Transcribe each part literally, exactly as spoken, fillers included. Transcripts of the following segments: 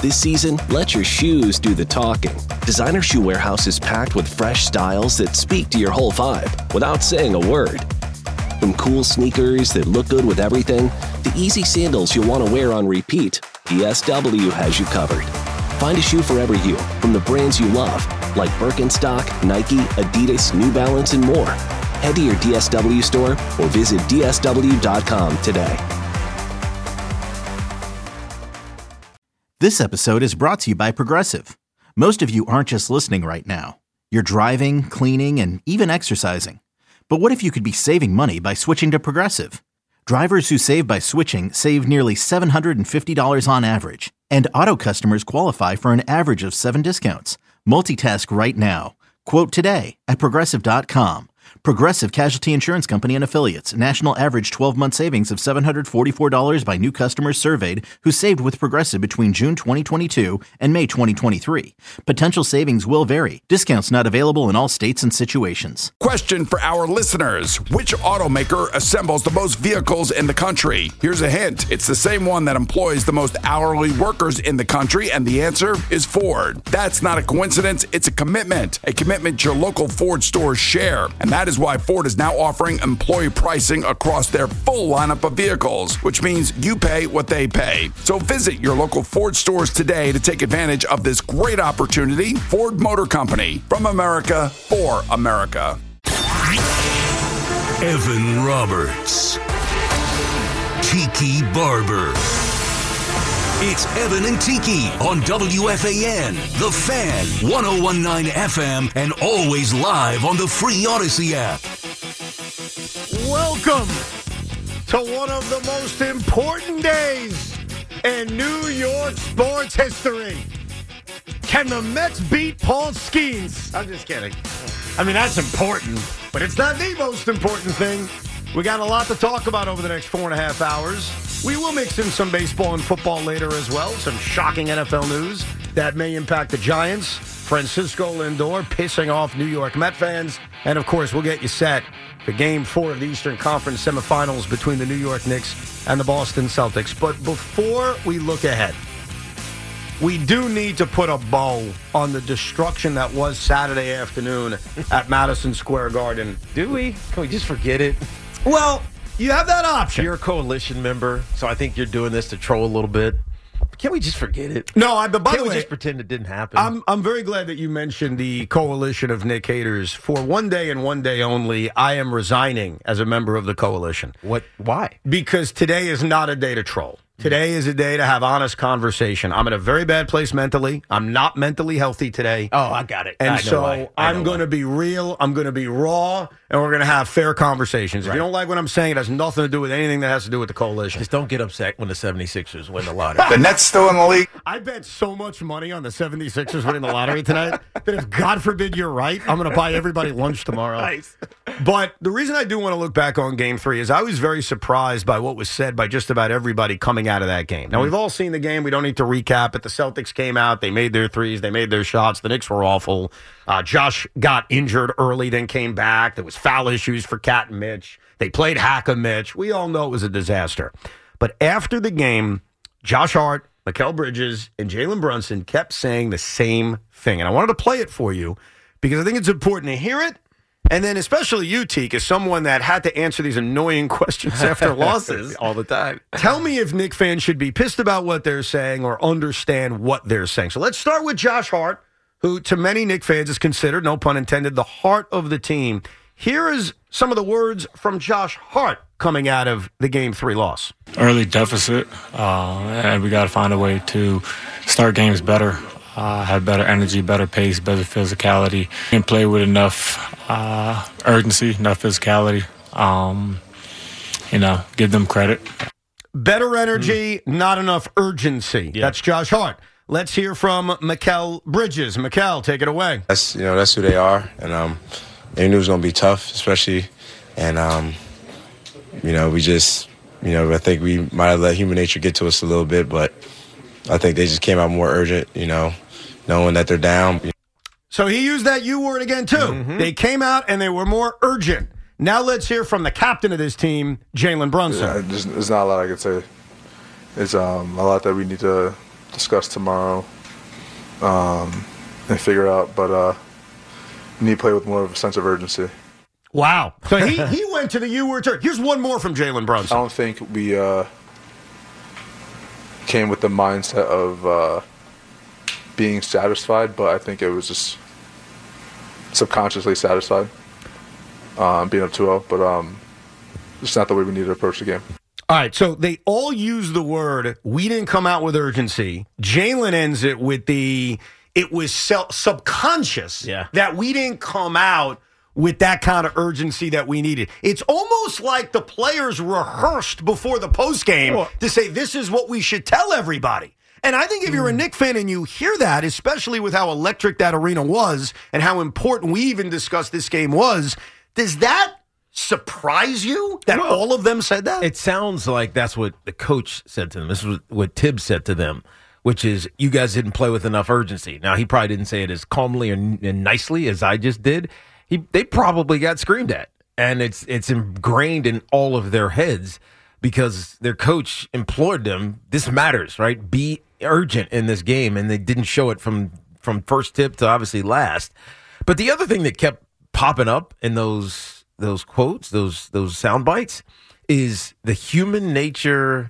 This season, let your shoes do the talking. Designer Shoe Warehouse is packed with fresh styles that speak to your whole vibe without saying a word. From cool sneakers that look good with everything, to easy sandals you'll want to wear on repeat, D S W has you covered. Find a shoe for every you from the brands you love, like Birkenstock, Nike, Adidas, New Balance, and more. Head to your D S W store or visit D S W dot com today. This episode is brought to you by Progressive. Most of you aren't just listening right now. You're driving, cleaning, and even exercising. But what if you could be saving money by switching to Progressive? Drivers who save by switching save nearly seven hundred fifty dollars on average. And auto customers qualify for an average of seven discounts. Multitask right now. Quote today at Progressive dot com. Progressive Casualty Insurance Company and Affiliates. National average twelve-month savings of seven hundred forty-four dollars by new customers surveyed who saved with Progressive between June twenty twenty-two and May twenty twenty-three. Potential savings will vary. Discounts not available in all states and situations. Question for our listeners. Which automaker assembles the most vehicles in the country? Here's a hint. It's the same one that employs the most hourly workers in the country, and the answer is Ford. That's not a coincidence. It's a commitment. A commitment your local Ford stores share. And that is why Ford is now offering employee pricing across their full lineup of vehicles, which means you pay what they pay. So visit your local Ford stores today to take advantage of this great opportunity. Ford Motor Company, from America, for America. Evan Roberts. Tiki Barber. It's Evan and Tiki on W F A N, The Fan, one oh one point nine F M, and always live on the free Odyssey app. Welcome to one of the most important days in New York sports history. Can the Mets beat Paul Skeens? I'm just kidding. I mean, that's important, but it's not the most important thing. We got a lot to talk about over the next four and a half hours. We will mix in some baseball and football later as well. Some shocking N F L news that may impact the Giants. Francisco Lindor pissing off New York Met fans. And, of course, we'll get you set for Game four of the Eastern Conference semifinals between the New York Knicks and the Boston Celtics. But before we look ahead, we do need to put a bow on the destruction that was Saturday afternoon at Madison Square Garden. Do we? Can we just forget it? Well, you have that option. You're a coalition member, so I think you're doing this to troll a little bit. Can't we just forget it? No, I, but by Can't the we way, just pretend it didn't happen? I'm I'm very glad that you mentioned the coalition of Knick haters. For one day and one day only, I am resigning as a member of the coalition. What? Why? Because today is not a day to troll. Today is a day to have honest conversation. I'm in a very bad place mentally. I'm not mentally healthy today. Oh, I got it. And I know so why. I I'm going to be real. I'm going to be raw, and we're going to have fair conversations. Right. If you don't like what I'm saying, it has nothing to do with anything that has to do with the coalition. Just don't get upset when the seventy-sixers win the lottery. The Nets still in the league. I bet so much money on the seventy-sixers winning the lottery tonight that if, God forbid, you're right, I'm going to buy everybody lunch tomorrow. Nice. But the reason I do want to look back on Game three is I was very surprised by what was said by just about everybody coming out of that game. Now, we've all seen the game. We don't need to recap it. The Celtics came out. They made their threes. They made their shots. The Knicks were awful. Uh, Josh got injured early, then came back. There was foul issues for Cat and Mitch. They played Hack-a-Mitch. We all know it was a disaster. But after the game, Josh Hart, Mikal Bridges, and Jalen Brunson kept saying the same thing. And I wanted to play it for you because I think it's important to hear it. And then especially you, Teak, as someone that had to answer these annoying questions after losses. All the time. Tell me if Knick fans should be pissed about what they're saying or understand what they're saying. So let's start with Josh Hart, who to many Knick fans is considered, no pun intended, the heart of the team. Here is some of the words from Josh Hart coming out of the Game three loss. Early deficit, uh, and we got to find a way to start games better. Uh, have better energy, better pace, better physicality, and play with enough uh, urgency, enough physicality. Um, you know, give them credit. Better energy, mm. not enough urgency. Yeah. That's Josh Hart. Let's hear from Mikal Bridges. Mikal, take it away. That's you know that's who they are, and um, they knew it was going to be tough, especially, and um, you know we just you know I think we might have let human nature get to us a little bit, but I think they just came out more urgent, you know. Knowing that they're down. So he used that U word again, too. Mm-hmm. They came out and they were more urgent. Now let's hear from the captain of this team, Jalen Brunson. Yeah, there's, there's not a lot I could say. It's um, a lot that we need to discuss tomorrow um, and figure out. But uh, we need to play with more of a sense of urgency. Wow. So he, he went to the U-word turn. Here's one more from Jalen Brunson. I don't think we uh, came with the mindset of uh, being satisfied, but I think it was just subconsciously satisfied um, being up two oh. But um, it's not the way we need to approach the game. All right, so they all use the word, we didn't come out with urgency. Jalen ends it with the, it was self, subconscious yeah. that we didn't come out with that kind of urgency that we needed. It's almost like the players rehearsed before the postgame well, to say, this is what we should tell everybody. And I think if you're a Knick fan and you hear that, especially with how electric that arena was and how important we even discussed this game was, does that surprise you that well, all of them said that? It sounds like that's what the coach said to them. This is what Tibbs said to them, which is, you guys didn't play with enough urgency. Now, he probably didn't say it as calmly and, and nicely as I just did. He, they probably got screamed at, and it's it's ingrained in all of their heads because their coach implored them, this matters, right? Be urgent in this game, and they didn't show it from, from first tip to obviously last. But the other thing that kept popping up in those those quotes, those those sound bites, is the human nature,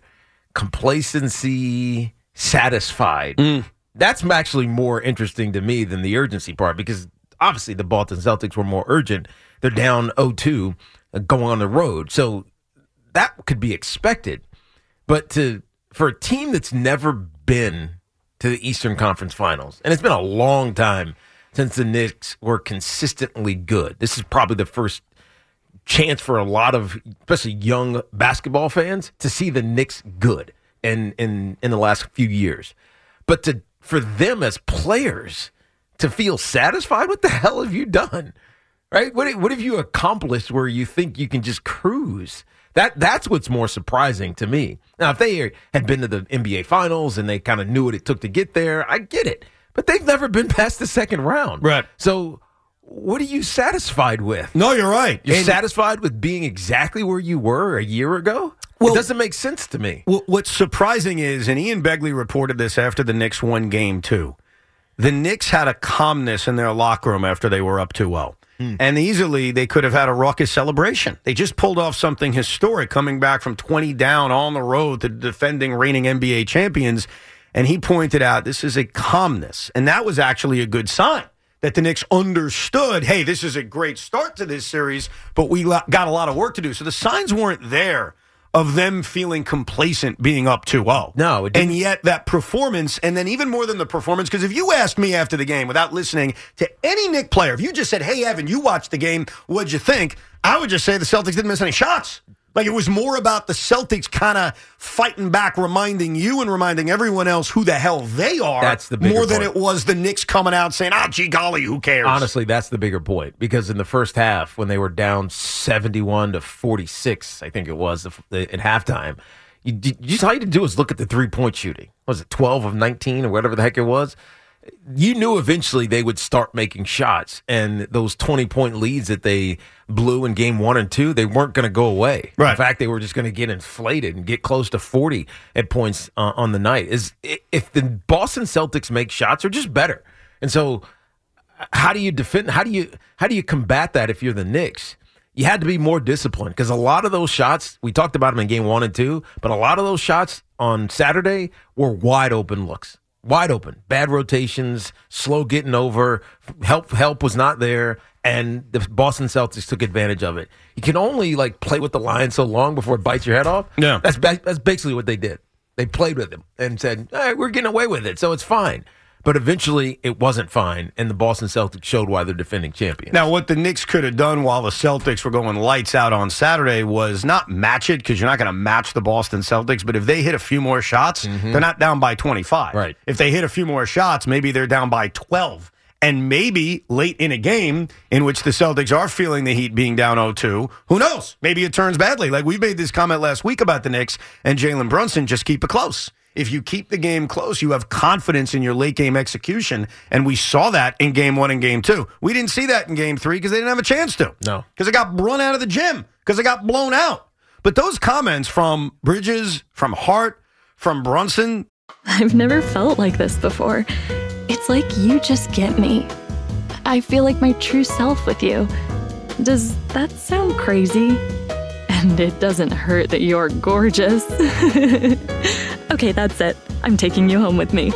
complacency, satisfied. Mm. That's actually more interesting to me than the urgency part, because obviously the Boston Celtics were more urgent. They're down oh two going on the road. So that could be expected. But to for a team that's never been to the Eastern Conference Finals, and it's been a long time since the Knicks were consistently good. This is probably the first chance for a lot of, especially young basketball fans, to see the Knicks good in, in, in the last few years. But to for them as players to feel satisfied, what the hell have you done? Right? What, what have you accomplished where you think you can just cruise? That That's what's more surprising to me. Now, if they had been to the N B A Finals and they kind of knew what it took to get there, I get it. But they've never been past the second round. Right. So what are you satisfied with? No, you're right. You're and satisfied with being exactly where you were a year ago? Well, it doesn't make sense to me. Well, what's surprising is, and Ian Begley reported this after the Knicks won game two, the Knicks had a calmness in their locker room after they were up two oh. Mm. And easily they could have had a raucous celebration. They just pulled off something historic, coming back from twenty down on the road to defending reigning N B A champions. And he pointed out this is a calmness. And that was actually a good sign that the Knicks understood, hey, this is a great start to this series, but we got a lot of work to do. So the signs weren't there of them feeling complacent being up two oh. No. It and yet that performance, and then even more than the performance, because if you asked me after the game without listening to any Knick player, if you just said, hey, Evan, you watched the game, what'd you think? I would just say the Celtics didn't miss any shots. Like, it was more about the Celtics kind of fighting back, reminding you and reminding everyone else who the hell they are. That's the bigger more than point. it was the Knicks coming out saying, ah, gee golly, who cares? Honestly, that's the bigger point. Because in the first half, when they were down seventy-one to forty-six, I think it was, at halftime, you, you just all you had to do was look at the three-point shooting. Was it twelve of nineteen or whatever the heck it was? You knew eventually they would start making shots, and those twenty-point leads that they blew in game one and two, they weren't going to go away. Right. In fact, they were just going to get inflated and get close to forty at points uh, on the night. Is if the Boston Celtics make shots, they're just better. And so how do you defend, how do you how do you combat that if you're the Knicks? You had to be more disciplined, because a lot of those shots, we talked about them in game one and two, but a lot of those shots on Saturday were wide open looks. Wide open, bad rotations, slow getting over, help help was not there, and the Boston Celtics took advantage of it. You can only like play with the line so long before it bites your head off. Yeah. That's that's basically what they did. They played with him and said, hey, we're getting away with it, so it's fine. But eventually, it wasn't fine, and the Boston Celtics showed why they're defending champions. Now, what the Knicks could have done while the Celtics were going lights out on Saturday was not match it, because you're not going to match the Boston Celtics, but if they hit a few more shots, mm-hmm. they're not down by twenty-five. Right. If they hit a few more shots, maybe they're down by twelve. And maybe late in a game in which the Celtics are feeling the heat being down oh two, who knows? Maybe it turns badly. Like we made this comment last week about the Knicks and Jalen Brunson, just keep it close. If you keep the game close, you have confidence in your late game execution. And we saw that in game one and game two. We didn't see that in game three because they didn't have a chance to. No. Because it got run out of the gym. Because it got blown out. But those comments from Bridges, from Hart, from Brunson, I've never felt like this before. It's like you just get me. I feel like my true self with you. Does that sound crazy? And it doesn't hurt that you're gorgeous. Okay, that's it. I'm taking you home with me.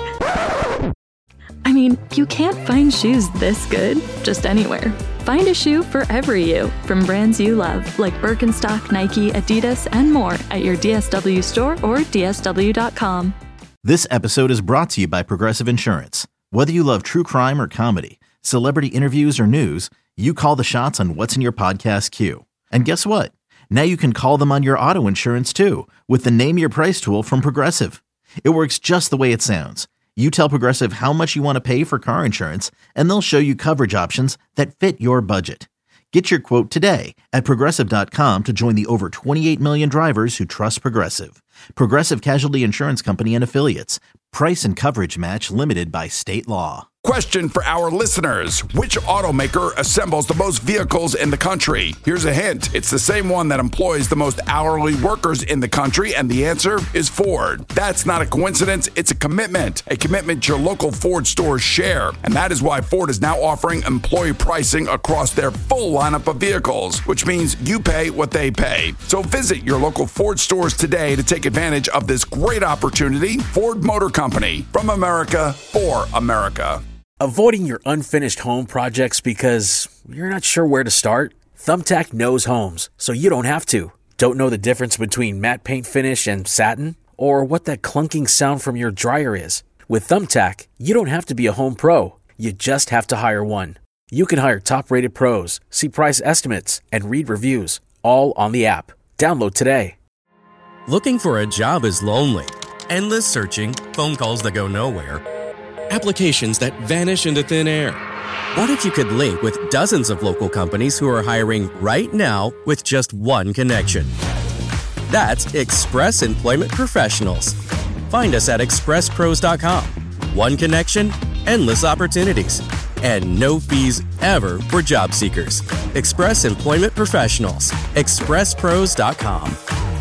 I mean, you can't find shoes this good just anywhere. Find a shoe for every you from brands you love, like Birkenstock, Nike, Adidas, and more at your D S W store or D S W dot com. This episode is brought to you by Progressive Insurance. Whether you love true crime or comedy, celebrity interviews or news, you call the shots on what's in your podcast queue. And guess what? Now you can call them on your auto insurance too with the Name Your Price tool from Progressive. It works just the way it sounds. You tell Progressive how much you want to pay for car insurance, and they'll show you coverage options that fit your budget. Get your quote today at Progressive dot com to join the over twenty-eight million drivers who trust Progressive. Progressive Casualty Insurance Company and Affiliates. Price and coverage match limited by state law. Question for our listeners. Which automaker assembles the most vehicles in the country? Here's a hint. It's the same one that employs the most hourly workers in the country, and the answer is Ford. That's not a coincidence. It's a commitment. A commitment your local Ford stores share. And that is why Ford is now offering employee pricing across their full lineup of vehicles, which means you pay what they pay. So visit your local Ford stores today to take advantage of this great opportunity. Ford Motor Company, from America, for America. Avoiding your unfinished home projects because you're not sure where to start? Thumbtack knows homes, so you don't have to. Don't know the difference between matte paint finish and satin? Or what that clunking sound from your dryer is? With Thumbtack, you don't have to be a home pro. You just have to hire one. You can hire top-rated pros, see price estimates, and read reviews, all on the app. Download today. Looking for a job is lonely. Endless searching, phone calls that go nowhere, applications that vanish into thin air. What if you could link with dozens of local companies who are hiring right now with just one connection? That's Express Employment Professionals. Find us at express pros dot com. One connection, endless opportunities, and no fees ever for job seekers. Express Employment Professionals. express pros dot com.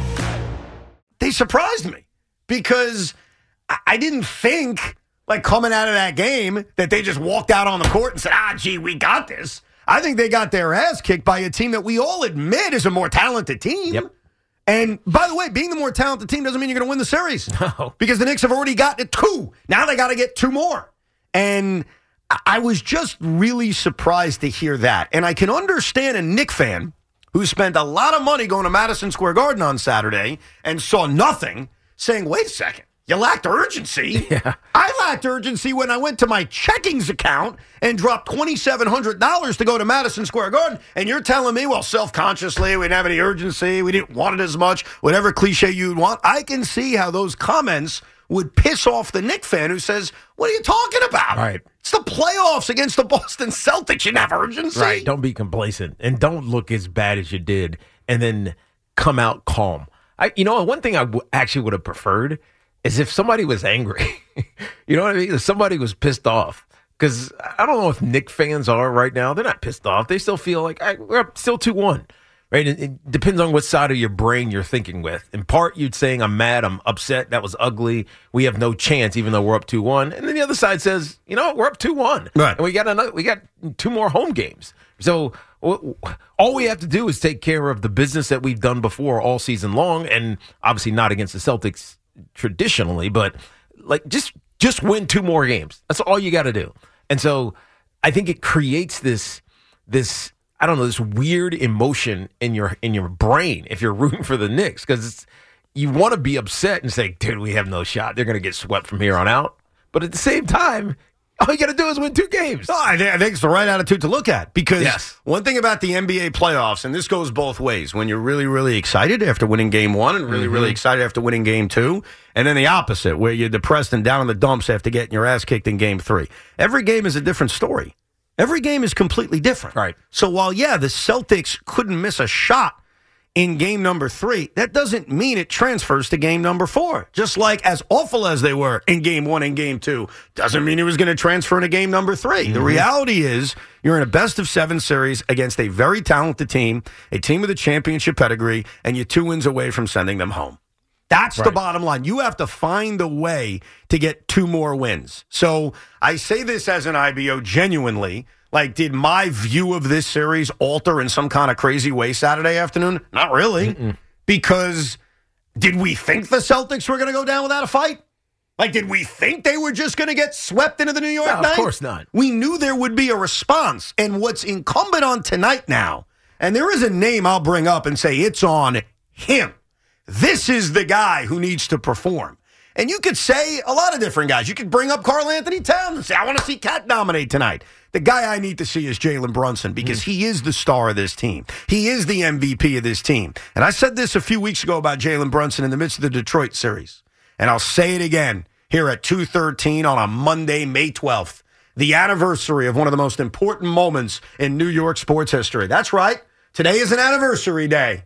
They surprised me because I didn't think, like, coming out of that game, that they just walked out on the court and said, ah, gee, we got this. I think they got their ass kicked by a team that we all admit is a more talented team. Yep. And, by the way, being the more talented team doesn't mean you're going to win the series. No. Because the Knicks have already gotten two. Now they got to get two more. And I was just really surprised to hear that. And I can understand a Knick fan who spent a lot of money going to Madison Square Garden on Saturday and saw nothing, saying, wait a second. You lacked urgency. Yeah. I lacked urgency when I went to my checkings account and dropped twenty-seven hundred dollars to go to Madison Square Garden. And you're telling me, well, self-consciously, we didn't have any urgency. We didn't want it as much. Whatever cliche you'd want. I can see how those comments would piss off the Knicks fan who says, what are you talking about? Right. It's the playoffs against the Boston Celtics. You have urgency. Right. Don't be complacent and don't look as bad as you did and then come out calm. I, you know, one thing I w- actually would have preferred is if somebody was angry. You know what I mean? If somebody was pissed off. Because I don't know if Knicks fans are right now. They're not pissed off. They still feel like, right, we're up still two one. Right? It, it depends on what side of your brain you're thinking with. In part, you'd saying, I'm mad, I'm upset, that was ugly. We have no chance, even though we're up two one. And then the other side says, you know, we're up two one. Right. And we got another, we got two more home games. So all we have to do is take care of the business that we've done before all season long. And obviously not against the Celtics traditionally, but like just just win two more games. That's all you got to do. And so I think it creates this this I don't know this weird emotion in your in your brain if you're rooting for the Knicks, because you want to be upset and say, dude, we have no shot. They're going to get swept from here on out. But at the same time, all you got to do is win two games. Oh, I, th- I think it's the right attitude to look at, because yes. One thing about the N B A playoffs, and this goes both ways, when you're really, really excited after winning game one and really, mm-hmm. really excited after winning game two, and then the opposite, where you're depressed and down in the dumps after getting your ass kicked in game three. Every game is a different story. Every game is completely different. Right. So while, yeah, the Celtics couldn't miss a shot in game number three, that doesn't mean it transfers to game number four. Just like as awful as they were in game one and game two, doesn't mean it was going to transfer into game number three. Mm-hmm. The reality is you're in a best of seven series against a very talented team, a team with a championship pedigree, and you're two wins away from sending them home. That's the Right. bottom line. You have to find a way to get two more wins. So I say this as an I B O genuinely. Like, did my view of this series alter in some kind of crazy way Saturday afternoon? Not really. Mm-mm. Because did we think the Celtics were going to go down without a fight? Like, did we think they were just going to get swept into the New York No, night? of course not. We knew there would be a response. And what's incumbent on tonight now, and there is a name I'll bring up and say it's on him. This is the guy who needs to perform. And you could say a lot of different guys. You could bring up Karl Anthony Towns and say, I want to see Cat dominate tonight. The guy I need to see is Jalen Brunson because he is the star of this team. He is the M V P of this team. And I said this a few weeks ago about Jalen Brunson in the midst of the Detroit series. And I'll say it again here at two thirteen on a Monday, May twelfth. The anniversary of one of the most important moments in New York sports history. That's right. Today is an anniversary day.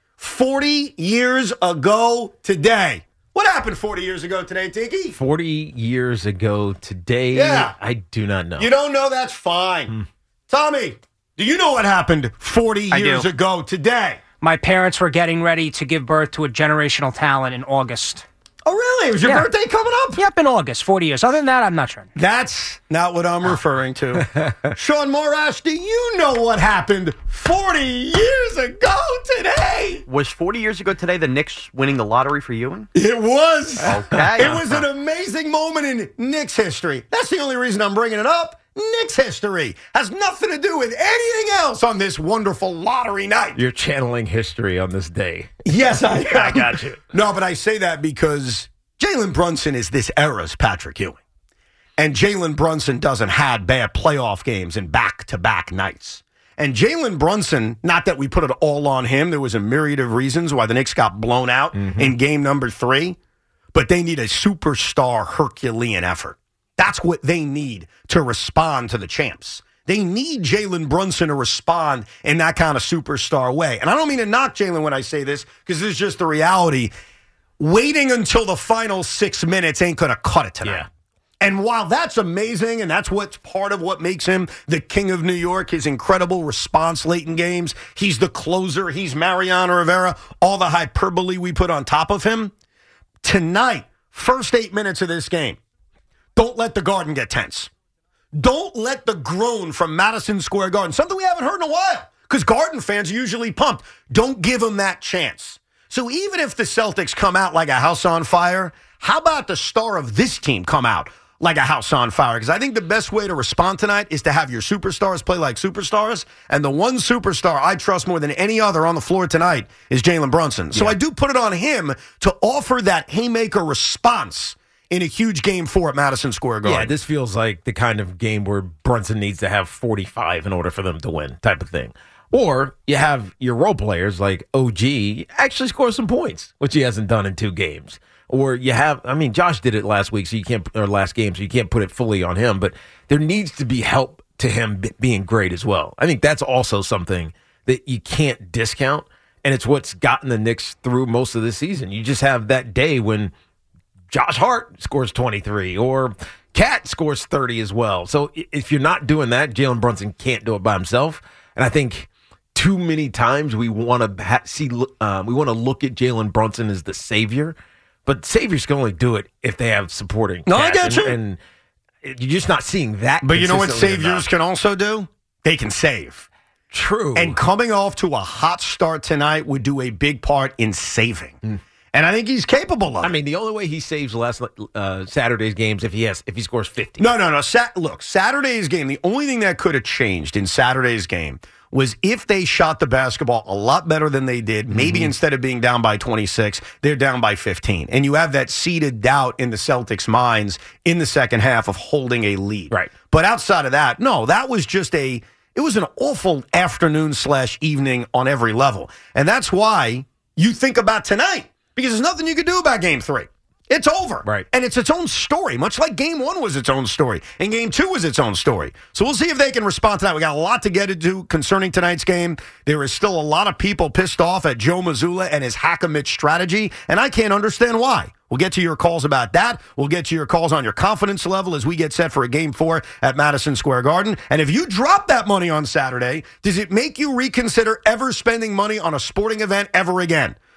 forty years ago today. What happened forty years ago today, Tiki? forty years ago today? Yeah. I do not know. You don't know? That's fine. Hmm. Tommy, do you know what happened forty I years do. ago today? My parents were getting ready to give birth to a generational talent in August. Oh, really? Was your Yeah. birthday coming up? Yep, in August, forty years. Other than that, I'm not sure. That's not what I'm referring to. Sean Morash, do you know what happened forty years ago today? Was forty years ago today the Knicks winning the lottery for Ewing? It was. Okay. It was an amazing moment in Knicks history. That's the only reason I'm bringing it up. Knicks history has nothing to do with anything else on this wonderful lottery night. You're channeling history on this day. Yes, I am. I got you. No, but I say that because Jalen Brunson is this era's Patrick Ewing. And Jalen Brunson doesn't have bad playoff games in back-to-back nights. And Jalen Brunson, not that we put it all on him, there was a myriad of reasons why the Knicks got blown out Mm-hmm. in game number three, but they need a superstar Herculean effort. That's what they need to respond to the champs. They need Jalen Brunson to respond in that kind of superstar way. And I don't mean to knock Jalen when I say this, because this is just the reality. Waiting until the final six minutes ain't going to cut it tonight. Yeah. And while that's amazing, and that's what's part of what makes him the king of New York, his incredible response late in games, he's the closer, he's Mariano Rivera, all the hyperbole we put on top of him. Tonight, first eight minutes of this game, don't let the Garden get tense. Don't let the groan from Madison Square Garden, something we haven't heard in a while, because Garden fans are usually pumped. Don't give them that chance. So even if the Celtics come out like a house on fire, how about the star of this team come out like a house on fire? Because I think the best way to respond tonight is to have your superstars play like superstars. And the one superstar I trust more than any other on the floor tonight is Jalen Brunson. So Yeah. I do put it on him to offer that haymaker response in a huge game four at Madison Square Garden. Yeah, this feels like the kind of game where Brunson needs to have forty-five in order for them to win, type of thing. Or you have your role players like O G actually score some points, which he hasn't done in two games. Or you have, I mean, Josh did it last week, so you can't, or last game, so you can't put it fully on him. But there needs to be help to him b- being great as well. I think that's also something that you can't discount, and it's what's gotten the Knicks through most of the season. You just have that day when Josh Hart scores twenty-three, or Cat scores thirty as well. So i- if you're not doing that, Jalen Brunson can't do it by himself. And I think too many times we want to ha- see, uh, we want to look at Jalen Brunson as the savior, but saviors can only do it if they have supporting. No, I cast. get you. And, and you're just not seeing that. But you know what consistently saviors enough. can also do? They can save. True. And coming off to a hot start tonight would do a big part in saving. Mm. And I think he's capable of it. I mean, the only way he saves last uh, Saturday's games if he has if he scores fifty. No, no, no. Sa- look, Saturday's game, the only thing that could have changed in Saturday's game was if they shot the basketball a lot better than they did. Maybe mm-hmm. instead of being down by twenty-six, they're down by fifteen. And you have that seeded doubt in the Celtics' minds in the second half of holding a lead. Right. But outside of that, no, that was just a, it was an awful afternoon slash evening on every level. And that's why you think about tonight, because there's nothing you could do about game three. It's over. Right. And it's its own story, much like game one was its own story. And game two was its own story. So we'll see if they can respond to that. We got a lot to get into concerning tonight's game. There is still a lot of people pissed off at Joe Mazzulla and his hack-a-Mitch strategy, and I can't understand why. We'll get to your calls about that. We'll get to your calls on your confidence level as we get set for a game four at Madison Square Garden. And if you drop that money on Saturday, does it make you reconsider ever spending money on a sporting event ever again?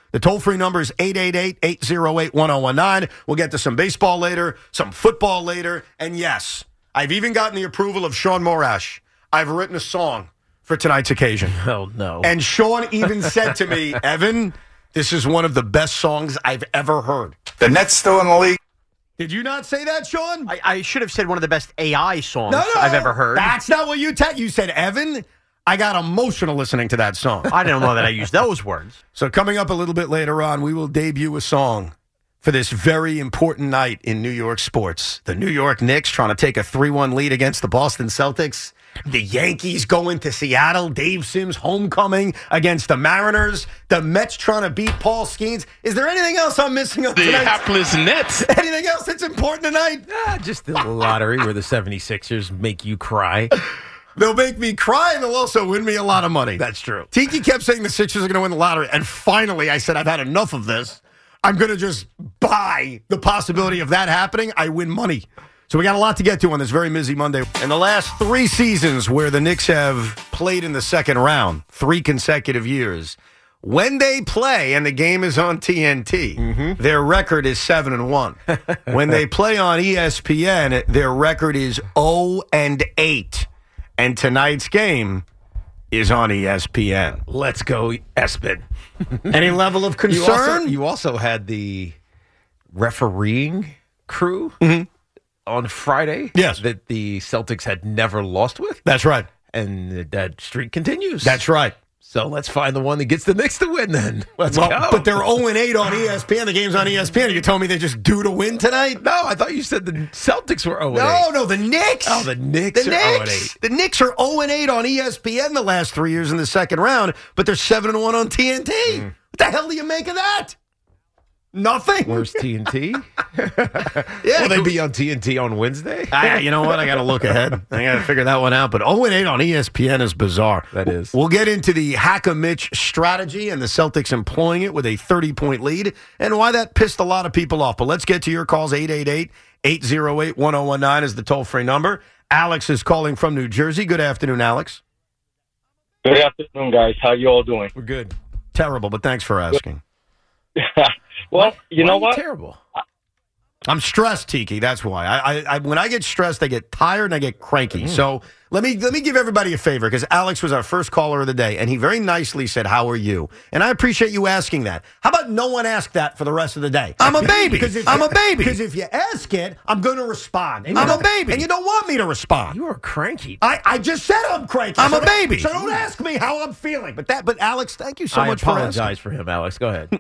The toll-free number is eight eight eight, eight oh eight, one oh one nine. We'll get to some baseball later, some football later. And yes, I've even gotten the approval of Sean Morash. I've written a song for tonight's occasion. Oh, no. And Sean even said to me, Evan, this is one of the best songs I've ever heard. The Nets still in the league. Did you not say that, Sean? I, I should have said one of the best A I songs No, no, I've ever heard. That's not what you te- You said, Evan, I got emotional listening to that song. I don't know that I used those words. So coming up a little bit later on, we will debut a song for this very important night in New York sports. The New York Knicks trying to take a three one lead against the Boston Celtics. The Yankees going to Seattle. Dave Sims homecoming against the Mariners. The Mets trying to beat Paul Skeens. Is there anything else I'm missing on The tonight? hapless Nets. Anything else that's important tonight? Ah, just the lottery where the seventy-sixers make you cry. They'll make me cry and they'll also win me a lot of money. That's true. Tiki kept saying the Sixers are going to win the lottery. And finally, I said, I've had enough of this. I'm going to just buy the possibility of that happening. I win money. So we got a lot to get to on this very busy Monday. In the last three seasons where the Knicks have played in the second round, three consecutive years, when they play and the game is on T N T, mm-hmm. their record is seven and one. When they play on E S P N, their record is zero and eight. And tonight's game is on E S P N. Let's go, Espen. Any level of concern? You also, you also had the refereeing crew mm-hmm. on Friday. Yes. That the Celtics had never lost with. That's right. And that streak continues. That's right. So let's find the one that gets the Knicks to win then. Let's well, go. But they're zero and eight on E S P N. The game's on E S P N. You told me they're just due to win tonight? No, I thought you said the Celtics were zero and eight. No, no, the Knicks. Oh, the Knicks the are Knicks. zero and eight. The Knicks are zero and eight on E S P N the last three years in the second round, but they're seven and one on T N T. Mm. What the hell do you make of that? Nothing. Where's T N T? Yeah, will they be on T N T on Wednesday? I, you know what? I got to look ahead. I got to figure that one out. But zero and eight on E S P N is bizarre. That is. We'll get into the Hack-a-Mitch strategy and the Celtics employing it with a thirty-point lead and why that pissed a lot of people off. But let's get to your calls. eight eight eight, eight oh eight, one oh one nine is the toll-free number. Alex is calling from New Jersey. Good afternoon, Alex. Good afternoon, guys. How you all doing? We're good. Terrible, but thanks for asking. Well, you why know are you what? Terrible. I'm stressed, Tiki. That's why. I, I, I when I get stressed, I get tired and I get cranky. Mm. So let me let me give everybody a favor because Alex was our first caller of the day, and he very nicely said, "How are you?" And I appreciate you asking that. How about no one ask that for the rest of the day? I'm a baby. I'm a baby. Because if you ask it, I'm going to respond. And I'm a baby, and you don't want me to respond. You are cranky. I, I just said I'm cranky. I'm so a baby. So don't ask me how I'm feeling. But that. But Alex, thank you so I much for asking. I apologize for him, Alex. Go ahead.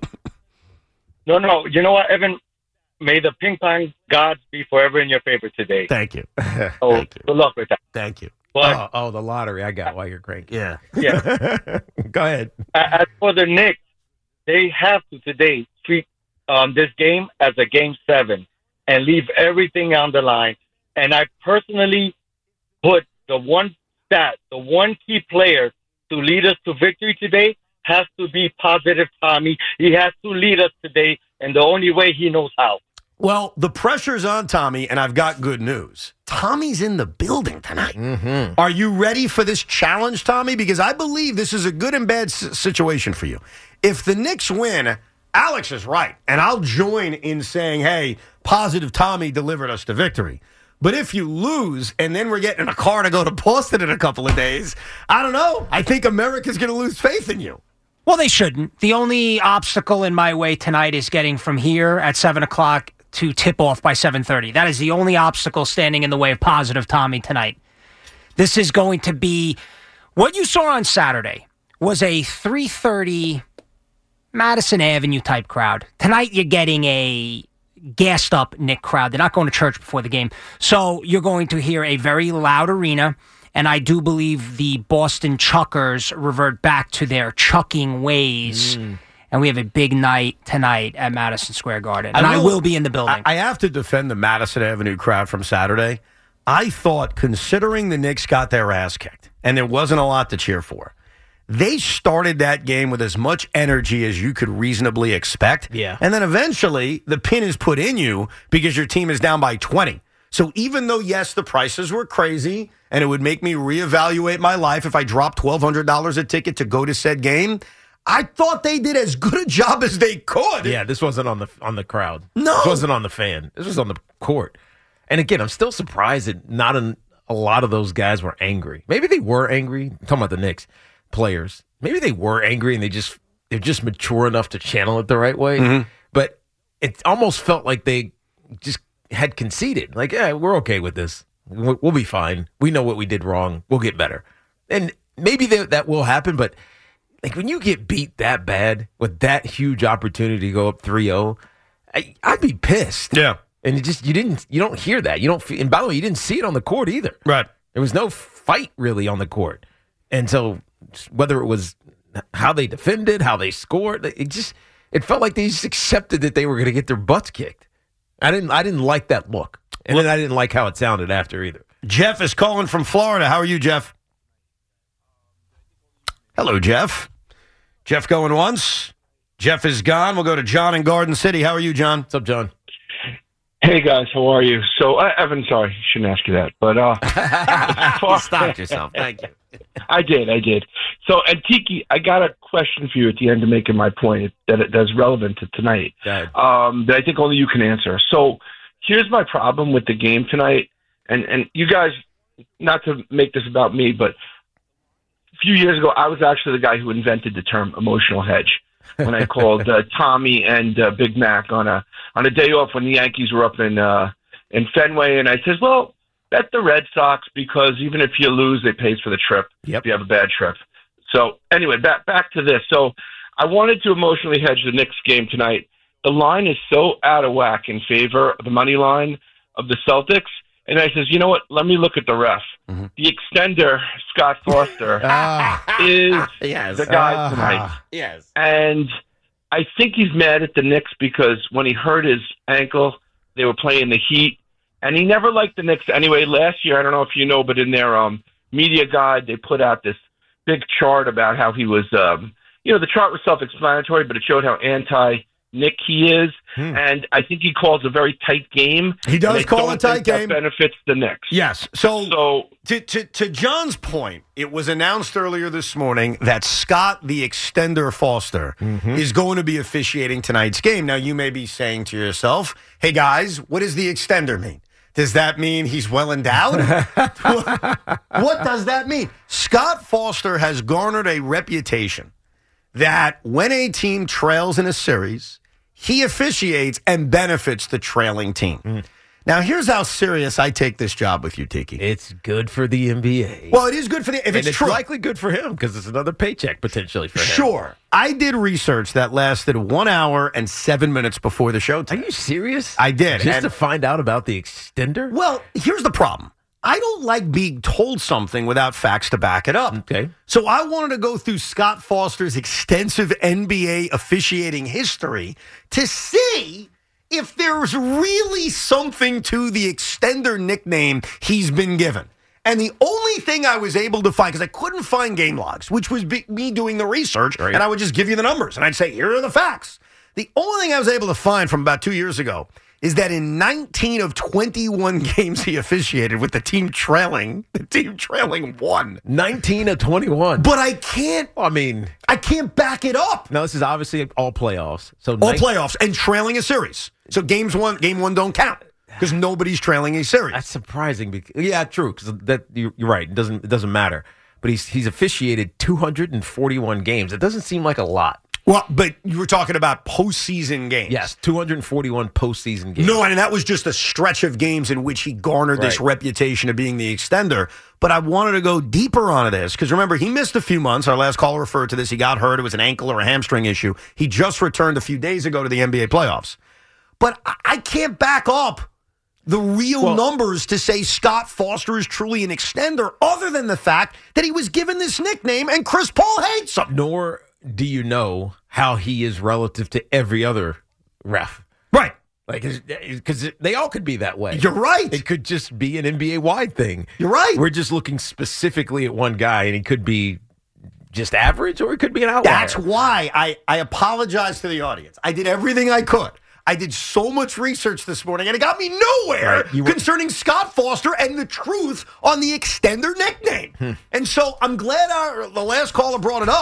No, no. You know what, Evan? May the ping pong gods be forever in your favor today. Thank you. Oh, Thank you. Good luck with that. Thank you. But, oh, oh, the lottery. I got why you're cranky. Yeah. Yeah. Go ahead. As for the Knicks, they have to today treat um, this game as a game seven and leave everything on the line. And I personally put the one stat, the one key player to lead us to victory today has to be positive Tommy. He has to lead us today, and the only way he knows how. Well, the pressure's on Tommy, and I've got good news. Tommy's in the building tonight. Mm-hmm. Are you ready for this challenge, Tommy? Because I believe this is a good and bad s- situation for you. If the Knicks win, Alex is right, and I'll join in saying, hey, positive Tommy delivered us to victory. But if you lose, and then we're getting a car to go to Boston in a couple of days, I don't know. I think America's going to lose faith in you. Well, they shouldn't. The only obstacle in my way tonight is getting from here at seven o'clock to tip-off by seven thirty. That is the only obstacle standing in the way of positive Tommy tonight. This is going to be... What you saw on Saturday was a three thirty Madison Avenue type crowd. Tonight you're getting a gassed-up Knick crowd. They're not going to church before the game. So you're going to hear a very loud arena. And I do believe the Boston Chuckers revert back to their chucking ways. Mm. And we have a big night tonight at Madison Square Garden. And I will, I will be in the building. I, I have to defend the Madison Avenue crowd from Saturday. I thought, considering the Knicks got their ass kicked, and there wasn't a lot to cheer for, they started that game with as much energy as you could reasonably expect. Yeah. And then eventually, the pin is put in you because your team is down by twenty. So even though, yes, the prices were crazy, and it would make me reevaluate my life if I dropped twelve hundred dollars a ticket to go to said game, I thought they did as good a job as they could. Yeah, this wasn't on the on the crowd. No. This wasn't on the fan. This was on the court. And again, I'm still surprised that not an, a lot of those guys were angry. Maybe they were angry. I'm talking about the Knicks players. Maybe they were angry and they just they're just mature enough to channel it the right way. Mm-hmm. But it almost felt like they just had conceded. Like, yeah, we're okay with this. We'll, we'll be fine. We know what we did wrong. We'll get better. And maybe they, that will happen, but like when you get beat that bad with that huge opportunity to go up three oh, I, I'd be pissed. Yeah. And you just you didn't you don't hear that. You don't feel, and by the way, you didn't see it on the court either. Right. There was no fight really on the court. And so whether it was how they defended, how they scored, it just it felt like they just accepted that they were going to get their butts kicked. I didn't I didn't like that look. And then I didn't like how it sounded after either. Jeff is calling from Florida. How are you, Jeff? Hello, Jeff. Jeff going once. Jeff is gone. We'll go to John in Garden City. How are you, John? What's up, John? Hey, guys. How are you? So, uh, Evan, sorry. Shouldn't ask you that. But, uh... you stopped yourself. Thank you. I did. I did. So, and Tiki, I got a question for you at the end of making my point that that's relevant to tonight. Um, that I think only you can answer. So, here's my problem with the game tonight. And, and you guys, not to make this about me, but a few years ago, I was actually the guy who invented the term emotional hedge when I called uh, Tommy and uh, Big Mac on a on a day off when the Yankees were up in uh, in Fenway, and I said, "Well, bet the Red Sox because even if you lose, they pays for the trip yep. if you have a bad trip." So anyway, back back to this. So I wanted to emotionally hedge the Knicks game tonight. The line is so out of whack in favor of the money line of the Celtics. And I says, you know what? Let me look at the ref. Mm-hmm. The extender, Scott Foster, is yes. the guy uh, tonight. Yes. And I think he's mad at the Knicks because when he hurt his ankle, they were playing the Heat. And he never liked the Knicks anyway. Last year, I don't know if you know, but in their um, media guide, they put out this big chart about how he was, um, you know, the chart was self-explanatory, but it showed how anti Nick he is, hmm. and I think he calls a very tight game. He does call a tight game. That benefits the Knicks. Yes. So, so to, to to John's point, it was announced earlier this morning that Scott, the extender Foster, mm-hmm. is going to be officiating tonight's game. Now, you may be saying to yourself, hey, guys, what does the extender mean? Does that mean he's well endowed? what, what does that mean? Scott Foster has garnered a reputation that when a team trails in a series, he officiates and benefits the trailing team. Mm. Now, here's how serious I take this job with you, Tiki. It's good for the N B A. Well, it is good for the... If and it's, it's true. likely good for him because it's another paycheck potentially for him. Sure. I did research that lasted one hour and seven minutes before the show today. Are you serious? I did. Just and, to find out about the extender? Well, here's the problem. I don't like being told something without facts to back it up. Okay. So I wanted to go through Scott Foster's extensive N B A officiating history to see if there's really something to the extender nickname he's been given. And the only thing I was able to find, because I couldn't find game logs, which was be, me doing the research, right. and I would just give you the numbers, and I'd say, here are the facts. The only thing I was able to find from about two years ago is that in nineteen of twenty-one games he officiated with the team trailing, the team trailing one. nineteen of twenty-one. But I can't, I mean, I can't back it up. No, this is obviously all playoffs. So all nineteen playoffs and trailing a series. So games one, game one don't count because nobody's trailing a series. That's surprising. Because, yeah, true. Because that you're right. It doesn't it doesn't matter. But he's he's officiated two hundred forty-one games. It doesn't seem like a lot. Well, but you were talking about postseason games. Yes, two hundred forty-one postseason games. No, and that was just a stretch of games in which he garnered right. this reputation of being the extender. But I wanted to go deeper onto this because, remember, he missed a few months. Our last caller referred to this. He got hurt. It was an ankle or a hamstring issue. He just returned a few days ago to the N B A playoffs. But I can't back up the real well, numbers to say Scott Foster is truly an extender other than the fact that he was given this nickname and Chris Paul hates him. Nor do you know how he is relative to every other ref. Right. Like, because they all could be that way. You're right. It could just be an N B A-wide thing. You're right. We're just looking specifically at one guy, and he could be just average or it could be an outlier. That's why I, I apologize to the audience. I did everything I could. I did so much research this morning, and it got me nowhere right. were- concerning Scott Foster and the truth on the extender nickname. Hmm. And so I'm glad our, the last caller brought it up,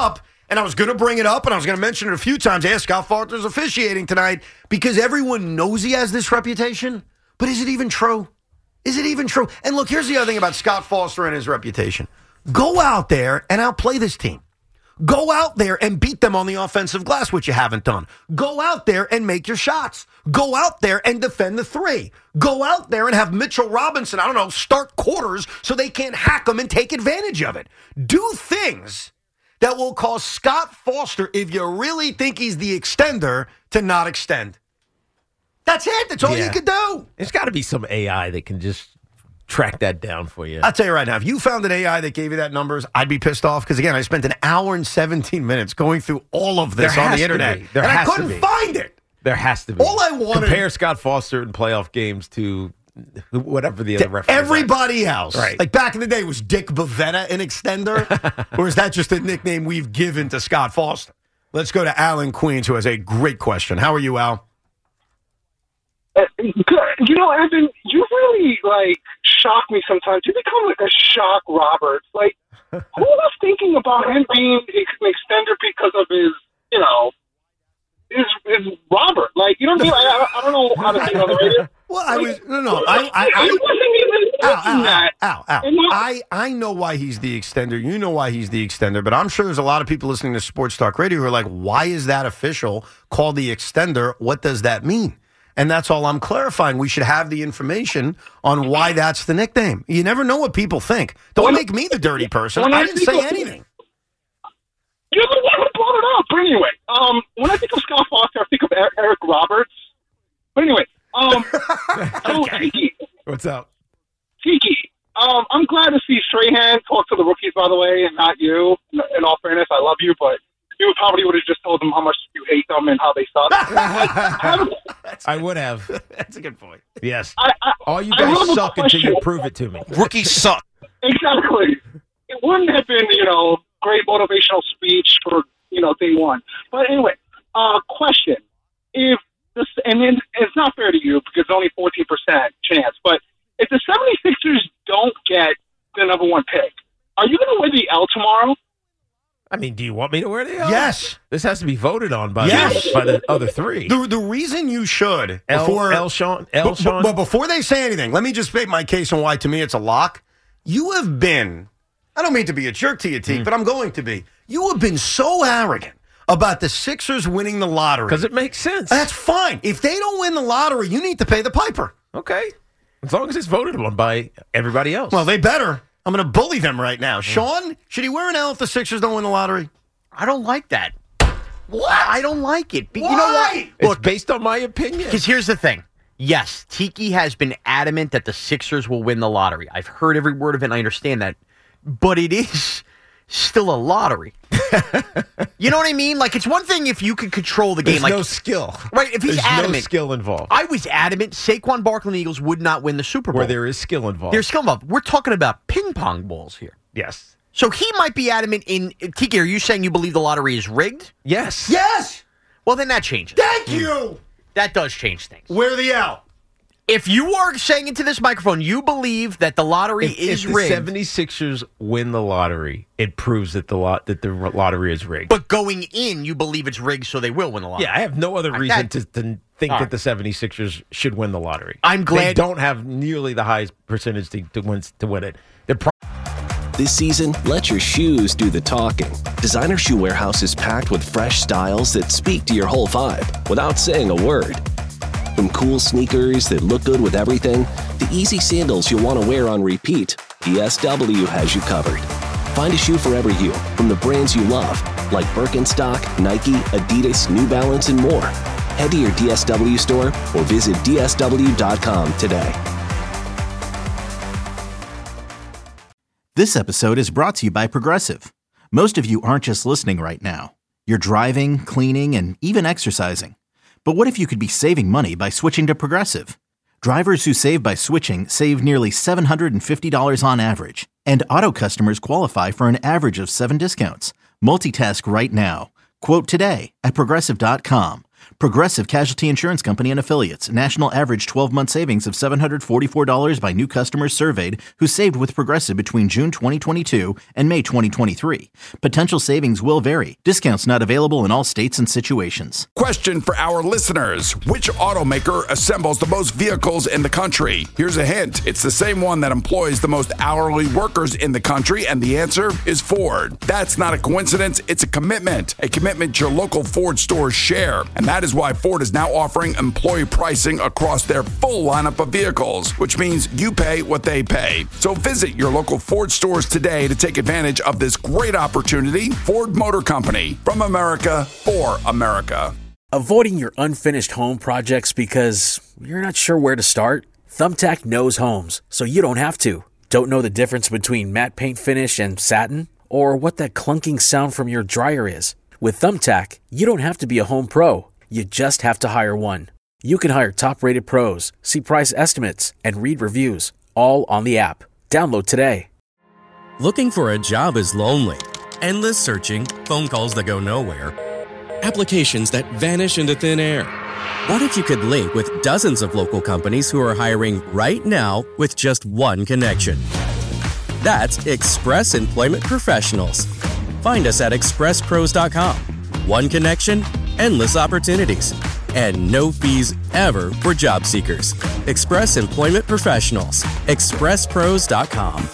And I was going to bring it up, and I was going to mention it a few times. Yeah, Scott Foster's officiating tonight because everyone knows he has this reputation. But is it even true? Is it even true? And look, here's the other thing about Scott Foster and his reputation. Go out there and outplay this team. Go out there and beat them on the offensive glass, which you haven't done. Go out there and make your shots. Go out there and defend the three. Go out there and have Mitchell Robinson, I don't know, start quarters so they can't hack them and take advantage of it. Do things that will cause Scott Foster, if you really think he's the extender, to not extend. That's it. That's all Yeah. you could do. There's got to be some A I that can just track that down for you. I'll tell you right now, if you found an A I that gave you that numbers, I'd be pissed off because, again, I spent an hour and seventeen minutes going through all of this There on has the to internet, be. There and I has to couldn't be. find it. There has to be. All I wanted- Compare Scott Foster in playoff games to whatever the other referee. Everybody else. Right. Like back in the day, was Dick Bavetta an extender? Or is that just a nickname we've given to Scott Foster? Let's go to Al in Queens, who has a great question. How are you, Al? Uh, you know, Evan, you really, like, shock me sometimes. You become like a shock Roberts. Like, who was thinking about him being an extender because of his, you know, his, his Robert? Like, you know what I mean? I, I don't know how to say it on the radio. Well, I was, no, no, I, I, I, I wasn't even Al, thinking Al, that. Al, Al, And now- I, I know why he's the extender. You know why he's the extender. But I'm sure there's a lot of people listening to Sports Talk Radio who are like, why is that official called the extender? What does that mean? And that's all I'm clarifying. We should have the information on why that's the nickname. You never know what people think. Don't When- make me the dirty person. when I I didn't think say of- anything. You're the one who brought it up. But anyway, um, when I think of Scott Foster, I think of Er- Eric Roberts. But anyway, um, so Tiki, What's up? Tiki, um, I'm glad to see Strahan talk to the rookies, by the way, and not you. In in all fairness, I love you, but you probably would have just told them how much you hate them and how they suck. I would have. That's a good point. Yes. I, I, All you I guys have a suck until you question. prove it to me. Rookies suck. Exactly. It wouldn't have been, you know, great motivational speech for, you know, day one. But anyway, uh, question. If this, and then it's not fair to you because it's only fourteen percent chance, but if the seventy-sixers don't get the number one pick, are you going to wear the L tomorrow? I mean, do you want me to wear the L? Yes. This has to be voted on by, Yes. the, by the other three. The, the reason you should, L, before, L Sean, L but, Sean. but before they say anything, let me just make my case on why to me it's a lock. You have been, I don't mean to be a jerk to you, Teague, Mm. but I'm going to be. You have been so arrogant about the Sixers winning the lottery. Because it makes sense. That's fine. If they don't win the lottery, you need to pay the piper. Okay. As long as it's voted on by everybody else. Well, they better. I'm going to bully them right now. Sean, should he wear an L if the Sixers don't win the lottery? I don't like that. What? I don't like it. Be- Why? You know what? It's based on my opinion. Because here's the thing. Yes, Tiki has been adamant that the Sixers will win the lottery. I've heard every word of it and I understand that. But it is still a lottery. You know what I mean? Like, it's one thing if you can control the game. There's like no skill. Right, if he's There's adamant. no skill involved. I was adamant Saquon Barkley and the Eagles would not win the Super Bowl. Where there is skill involved. There's skill involved. We're talking about ping pong balls here. Yes. So he might be adamant in Tiki, are you saying you believe the lottery is rigged? Yes. Yes. Well, then that changes. Thank you. That does change things. Wear the L. If you are saying into this microphone, you believe that the lottery If, is if the rigged. seventy-sixers win the lottery, it proves that the lot that the lottery is rigged. But going in, you believe it's rigged, so they will win the lottery. Yeah, I have no other Like reason that- to, to think All that right. the seventy-sixers should win the lottery. I'm glad- they don't have nearly the highest percentage to, to win to win it. They're pro- This season, let your shoes do the talking. Designer Shoe Warehouse is packed with fresh styles that speak to your whole vibe without saying a word. From cool sneakers that look good with everything, to easy sandals you'll want to wear on repeat, D S W has you covered. Find a shoe for every you from the brands you love, like Birkenstock, Nike, Adidas, New Balance, and more. Head to your D S W store or visit D S W dot com today. This episode is brought to you by Progressive. Most of you aren't just listening right now. You're driving, cleaning, and even exercising. But what if you could be saving money by switching to Progressive? Drivers who save by switching save nearly seven hundred fifty dollars on average. And auto customers qualify for an average of seven discounts. Multitask right now. Quote today at Progressive dot com. Progressive Casualty Insurance Company and Affiliates. National average twelve-month savings of seven hundred forty-four dollars by new customers surveyed who saved with Progressive between June twenty twenty-two and May twenty twenty-three. Potential savings will vary. Discounts not available in all states and situations. Question for our listeners. Which automaker assembles the most vehicles in the country? Here's a hint. It's the same one that employs the most hourly workers in the country, and the answer is Ford. That's not a coincidence. It's a commitment. A commitment your local Ford stores share. And that is why Ford is now offering employee pricing across their full lineup of vehicles, which means you pay what they pay. So visit your local Ford stores today to take advantage of this great opportunity. Ford Motor Company, from America for America. Avoiding your unfinished home projects because you're not sure where to start? Thumbtack knows homes, so you don't have to. Don't know the difference between matte paint finish and satin? Or what that clunking sound from your dryer is? With Thumbtack, you don't have to be a home pro. You just have to hire one. You can hire top-rated pros, see price estimates, and read reviews, all on the app. Download today. Looking for a job is lonely. Endless searching, phone calls that go nowhere, applications that vanish into thin air. What if you could link with dozens of local companies who are hiring right now with just one connection? That's Express Employment Professionals. Find us at express pros dot com. One connection, endless opportunities, and no fees ever for job seekers. Express Employment Professionals. express pros dot com.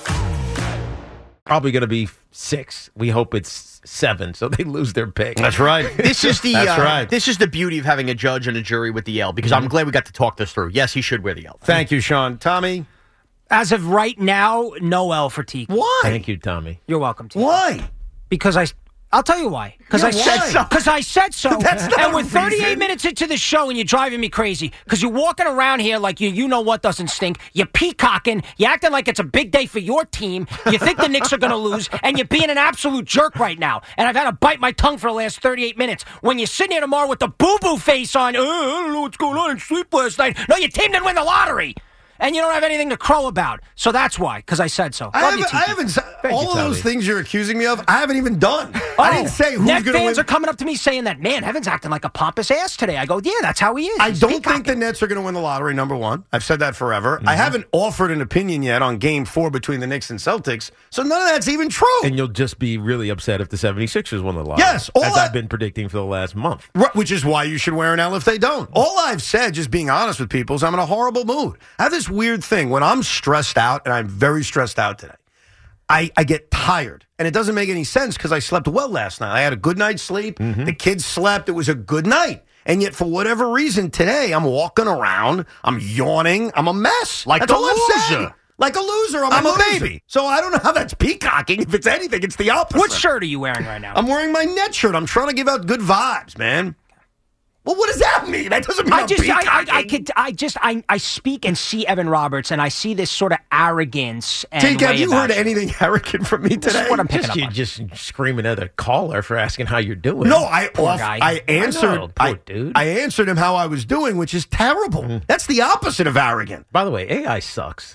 Probably going to be six. We hope it's seven, so they lose their pick. That's right. This is the That's uh, right. This is the beauty of having a judge and a jury with the L, because Mm-hmm. I'm glad we got to talk this through. Yes, he should wear the L. Thank you, Sean. Tommy? As of right now, no L for Tiki. Why? Thank you, Tommy. You're welcome, Tiki. Why? Because I, I'll tell you why. Because Yeah, I said why? so. Because I said so. That's not and a we're thirty-eight reason. minutes into the show, and you're driving me crazy. Because you're walking around here like you, you know what doesn't stink. You're peacocking. You're acting like it's a big day for your team. You think the Knicks are going to lose, and you're being an absolute jerk right now. And I've had to bite my tongue for the last thirty-eight minutes. When you're sitting here tomorrow with the boo-boo face on, oh, I don't know what's going on in sleep last night. No, your team didn't win the lottery. And you don't have anything to crow about. So that's why, because I said so. I Love you, haven't, I Tiki. haven't s- Thank all you, of those Tommy. things you're accusing me of, I haven't even done. I Oh, didn't say who's Net going to fans win. are coming up to me saying that, man, Evan's acting like a pompous ass today. I go, yeah, that's how he is. I He's don't peacocking. think the Nets are going to win the lottery, number one. I've said that forever. Mm-hmm. I haven't offered an opinion yet on game four between the Knicks and Celtics, so none of that's even true. And you'll just be really upset if the 76ers won the lottery. Yes, all as I- I've been predicting for the last month. Right, which is why you should wear an L if they don't. All I've said, just being honest with people, is I'm in a horrible mood. I have this weird thing. When I'm stressed out, and I'm very stressed out today, I, I get tired. And it doesn't make any sense because I slept well last night. I had a good night's sleep. Mm-hmm. The kids slept. It was a good night. And yet, for whatever reason, today, I'm walking around. I'm yawning. I'm a mess. Like That's a all I've said. loser. Like a loser. I'm, I'm a, a loser. baby. So I don't know how that's peacocking. If it's anything, it's the opposite. What shirt are you wearing right now? I'm wearing my net shirt. I'm trying to give out good vibes, man. Well, what does that mean? That doesn't mean I I'm just, I, I, peacocking. I could, I just, I, I speak and see Evan Roberts, and I see this sort of arrogance. And Tink, have way you about heard anything arrogant from me This is today? what I'm picking Just, up you on. just screaming at a caller for asking how you're doing. No, I Poor off, guy. I answered. I know, poor I, dude. I answered him how I was doing, which is terrible. That's the opposite of arrogant. By the way, A I sucks.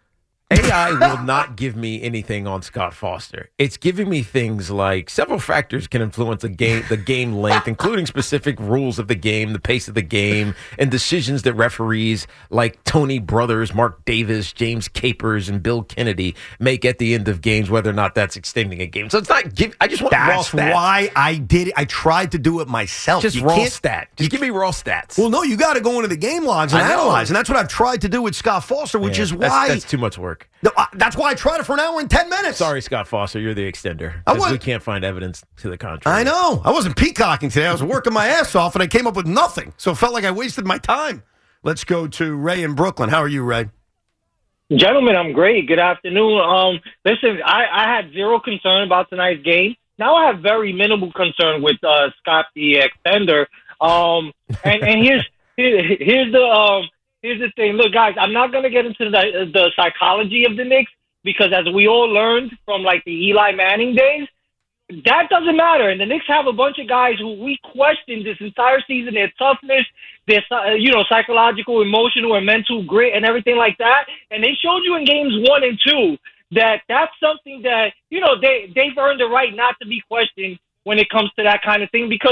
A I will not give me anything on Scott Foster. It's giving me things like several factors can influence the game, the game length, including specific rules of the game, the pace of the game, and decisions that referees like Tony Brothers, Mark Davis, James Capers, and Bill Kennedy make at the end of games, whether or not that's extending a game. So it's not. Give, I just want raw That's stats. why I did it. I tried to do it myself. Just You raw can't- stat. Just give me raw stats. Well, no, you got to go into the game logs and I know. analyze, and that's what I've tried to do with Scott Foster, which Yeah, is that's- why that's too much work. No, I- that's why I tried it for an hour and ten minutes. Sorry, Scott Foster, you're the extender. I 'Cause wa- we can't find evidence to the contrary. I know. I wasn't peacocking today. I was working my ass off, and I came up with nothing. So it felt like I wasted my time. Let's go to Ray in Brooklyn. How are you, Ray? Gentlemen, I'm great. Good afternoon. Um, listen, I, I had zero concern about tonight's game. Now I have very minimal concern with uh, Scott the extender. Um, and, and here's here, here's the um, here's the thing. Look, guys, I'm not gonna get into the the psychology of the Knicks because, as we all learned from like the Eli Manning days, that doesn't matter. And the Knicks have a bunch of guys who we questioned this entire season, their toughness, their, uh, you know, psychological, emotional, and mental grit and everything like that. And they showed you in games one and two that that's something that, you know, they, they've earned the right not to be questioned when it comes to that kind of thing. Because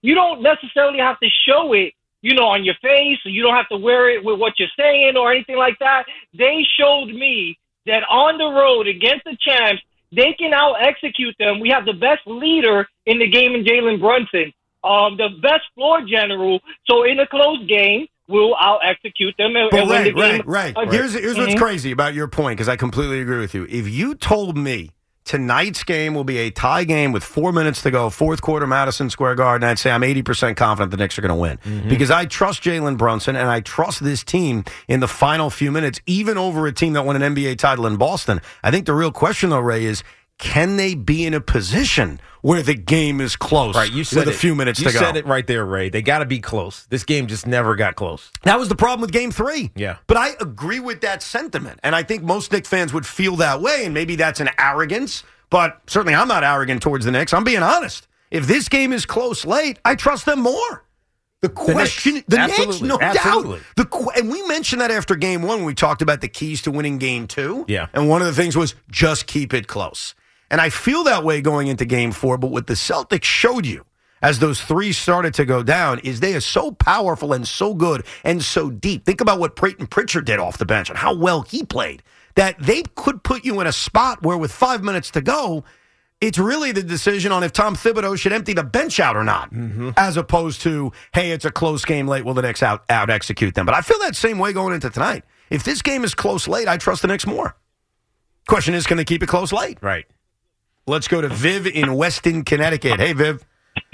you don't necessarily have to show it, you know, on your face, or you don't have to wear it with what you're saying or anything like that. They showed me that on the road against the champs, they can out-execute them. We have the best leader in the game in Jalen Brunson, um, the best floor general. So in a close game, we'll out-execute them and, But and win right, the game. right, right. again. Here's, here's what's Mhm. crazy about your point, because I completely agree with you. If you told me tonight's game will be a tie game with four minutes to go, fourth quarter, Madison Square Garden, I'd say I'm eighty percent confident the Knicks are going to win. Mm-hmm. Because I trust Jalen Brunson, and I trust this team in the final few minutes, even over a team that won an N B A title in Boston. I think the real question, though, Ray, is can they be in a position where the game is close Right, you said with a it. few minutes you to go? said it right there, Ray. They got to be close. This game just never got close. That was the problem with game three. Yeah. But I agree with that sentiment. And I think most Knicks fans would feel that way. And maybe that's an arrogance. But certainly I'm not arrogant towards the Knicks. I'm being honest. If this game is close late, I trust them more. The question, Knicks. the Absolutely. Knicks, no Absolutely. doubt. The, qu- and we mentioned that after game one when we talked about the keys to winning game two. Yeah. And one of the things was just keep it close. And I feel that way going into game four. But what the Celtics showed you as those three started to go down is they are so powerful and so good and so deep. Think about what Peyton Pritchard did off the bench and how well he played. That they could put you in a spot where with five minutes to go, it's really the decision on if Tom Thibodeau should empty the bench out or not, Mm-hmm. as opposed to, hey, it's a close game late, will the Knicks out, out execute them? But I feel that same way going into tonight. If this game is close late, I trust the Knicks more. Question is, can they keep it close late? Right. Let's go to Viv in Weston, Connecticut. Hey, Viv.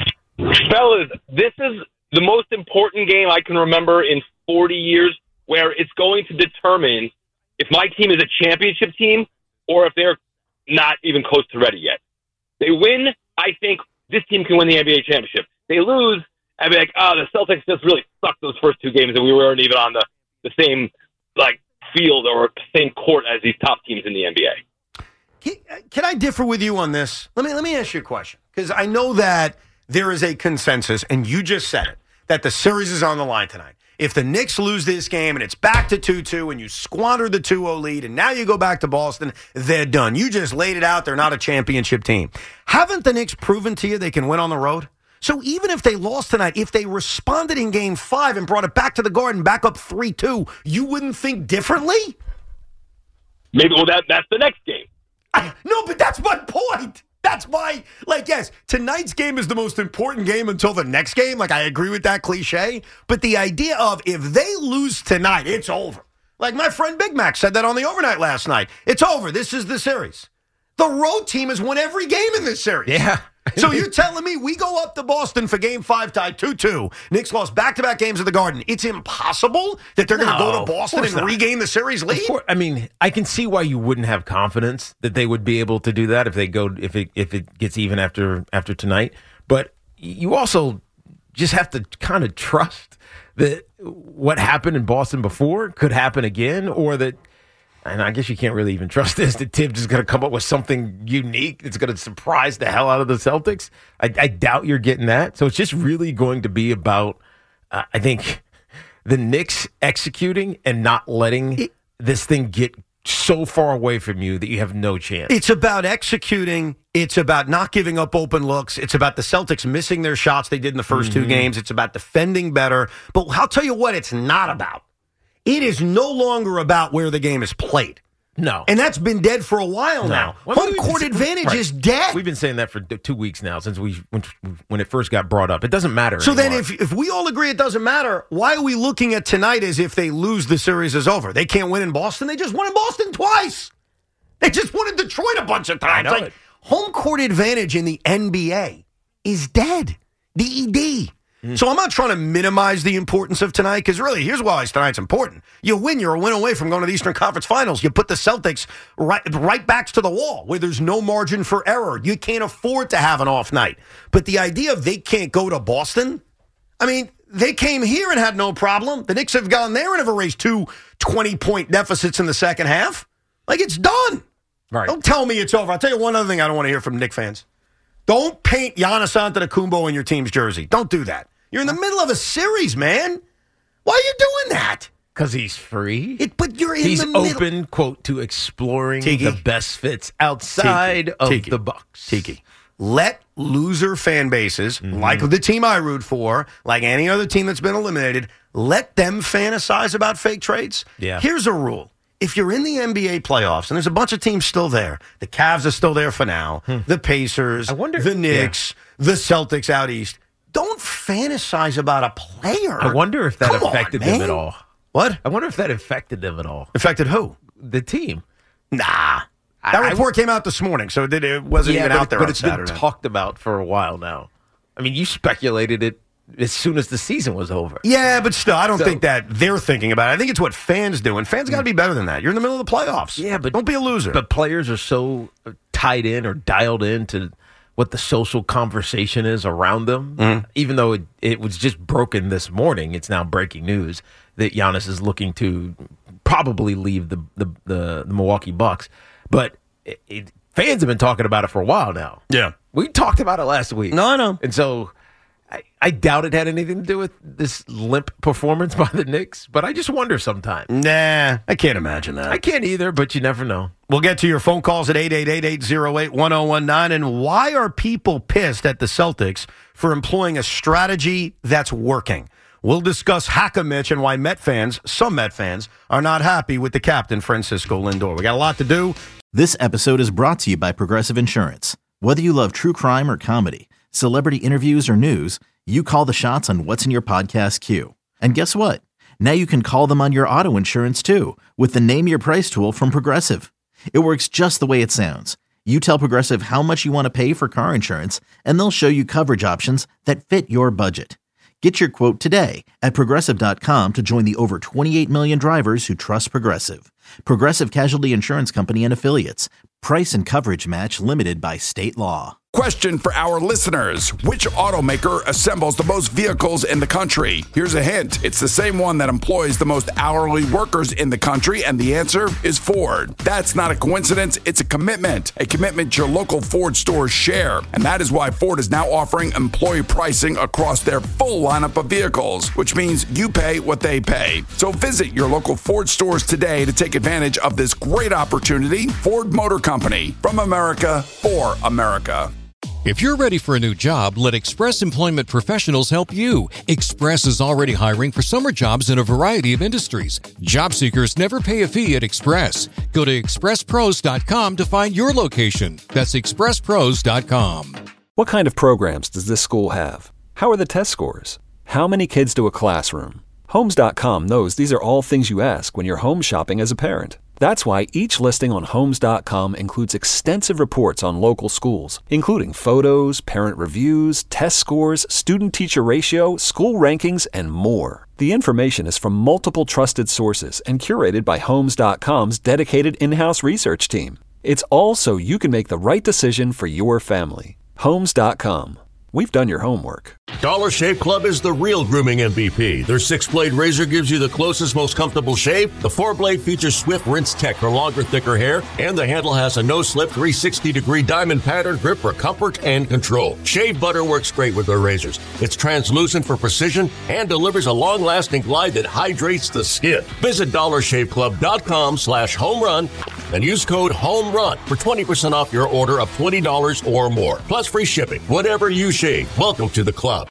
Fellas, this is the most important game I can remember in forty years, where it's going to determine if my team is a championship team or if they're not even close to ready yet. They win, I think this team can win the N B A championship. They lose, I'd be like, oh, the Celtics just really sucked those first two games, and we weren't even on the, the same like field or same court as these top teams in the N B A. Can I differ with you on this? Let me let me ask you a question, because I know that there is a consensus, and you just said it, that the series is on the line tonight. If the Knicks lose this game and it's back to two two and you squander the two oh lead and now you go back to Boston, they're done. You just laid it out. They're not a championship team. Haven't the Knicks proven to you they can win on the road? So even if they lost tonight, if they responded in game five and brought it back to the Garden, back up three two, you wouldn't think differently? Maybe, well, that that's the next game. I, no, but that's my point. That's why, like, yes, tonight's game is the most important game until the next game. Like, I agree with that cliche. But the idea of if they lose tonight, it's over. Like my friend Big Mac said that on the overnight last night. It's over. This is the series. The road team has won every game in this series. Yeah. So you're telling me we go up to Boston for game five tied two two. Knicks lost back-to-back games at the Garden. It's impossible that they're going to No, go to Boston of and course not. regain the series lead? Of course, I mean, I can see why you wouldn't have confidence that they would be able to do that if they go if it if it gets even after after tonight. But you also just have to kind of trust that what happened in Boston before could happen again, or that. And I guess you can't really even trust this, that Tibbs is going to come up with something unique that's going to surprise the hell out of the Celtics. I, I doubt you're getting that. So it's just really going to be about, uh, I think, the Knicks executing and not letting it, this thing get so far away from you that you have no chance. It's about executing. It's about not giving up open looks. It's about the Celtics missing their shots they did in the first Mm-hmm. two games. It's about defending better. But I'll tell you what it's not about. It is no longer about where the game is played. No. And that's been dead for a while No. now. Well, Home we've court been- advantage right. is dead. We've been saying that for d- two weeks now since we when, when it first got brought up. It doesn't matter So anymore. then if if we all agree it doesn't matter, why are we looking at tonight as if they lose, the series is over? They can't win in Boston. They just won in Boston twice. They just won in Detroit a bunch of times. I know Like, it. home court advantage in the N B A is dead. D E D. So I'm not trying to minimize the importance of tonight, because really, here's why tonight's important. You win, you're a win away from going to the Eastern Conference Finals. You put the Celtics right, right backs to the wall where there's no margin for error. You can't afford to have an off night. But the idea of they can't go to Boston, I mean, they came here and had no problem. The Knicks have gone there and have erased two twenty-point deficits in the second half. Like, it's done. Right. Don't tell me it's over. I'll tell you one other thing I don't want to hear from Knicks fans. Don't paint Giannis Antetokounmpo in your team's jersey. Don't do that. You're in the middle of a series, man. Why are you doing that? Because he's free. It, but you're in He's the middle. open, quote, to exploring Tiki. the best fits outside Tiki. of Tiki. the box. Tiki, let loser fan bases, Mm-hmm. like the team I root for, like any other team that's been eliminated, let them fantasize about fake trades. Yeah. Here's a rule. If you're in the N B A playoffs, and there's a bunch of teams still there, the Cavs are still there for now, the Pacers, I wonder, the Knicks, the Celtics out east, don't fantasize about a player. I wonder if that Come on, affected them man. at all. What? I wonder if that affected them at all. Affected who? The team. Nah. That I- report came out this morning, so it, did, it wasn't Yeah, even but out it- there but on it's Saturday. been talked about for a while now. I mean, you speculated it as soon as the season was over. Yeah, but still, I don't So- think that they're thinking about it. I think it's what fans do, and fans got to be better than that. You're in the middle of the playoffs. Yeah, but don't be a loser. But players are so tied in or dialed in to what the social conversation is around them. Mm-hmm. Even though it, it was just broken this morning, it's now breaking news that Giannis is looking to probably leave the the, the, the Milwaukee Bucks. But it, it, fans have been talking about it for a while now. Yeah. We talked about it last week. No, I know. And so I, I doubt it had anything to do with this limp performance by the Knicks, but I just wonder sometimes. Nah, I can't imagine that. I can't either, but you never know. We'll get to your phone calls at eight eight eight, eight oh eight, one oh one nine. And why are people pissed at the Celtics for employing a strategy that's working? We'll discuss Hack-a-Mitch and why Met fans, some Met fans, are not happy with the captain, Francisco Lindor. We got a lot to do. This episode is brought to you by Progressive Insurance. Whether you love true crime or comedy, celebrity interviews or news, you call the shots on what's in your podcast queue. And guess what? Now you can call them on your auto insurance too with the Name Your Price tool from Progressive. It works just the way it sounds. You tell Progressive how much you want to pay for car insurance, and they'll show you coverage options that fit your budget. Get your quote today at Progressive dot com to join the over twenty-eight million drivers who trust Progressive. Progressive Casualty Insurance Company and Affiliates. Price and coverage match limited by state law. Question for our listeners. Which automaker assembles the most vehicles in the country? Here's a hint. It's the same one that employs the most hourly workers in the country, and the answer is Ford. That's not a coincidence. It's a commitment. A commitment your local Ford stores share. And that is why Ford is now offering employee pricing across their full lineup of vehicles, which means you pay what they pay. So visit your local Ford stores today to take advantage of this great opportunity. Ford Motor Company. From America, for America. If you're ready for a new job, let Express Employment Professionals help you. Express is already hiring for summer jobs in a variety of industries. Job seekers never pay a fee at Express. Go to express pros dot com to find your location. That's express pros dot com. What kind of programs does this school have? How are the test scores? How many kids to a classroom? Homes dot com knows these are all things you ask when you're home shopping as a parent. That's why each listing on Homes dot com includes extensive reports on local schools, including photos, parent reviews, test scores, student-teacher ratio, school rankings, and more. The information is from multiple trusted sources and curated by Homes dot com's dedicated in-house research team. It's all so you can make the right decision for your family. Homes dot com. We've done your homework. Dollar Shave Club is the real grooming M V P. Their six-blade razor gives you the closest, most comfortable shave. The four-blade features Swift Rinse Tech for longer, thicker hair. And the handle has a no-slip three hundred sixty degree diamond pattern grip for comfort and control. Shave butter works great with their razors. It's translucent for precision and delivers a long-lasting glide that hydrates the skin. Visit dollar shave club dot com slash home run and use code HOMERUN for twenty percent off your order of twenty dollars or more. Plus free shipping. Whatever you shave, welcome to the club.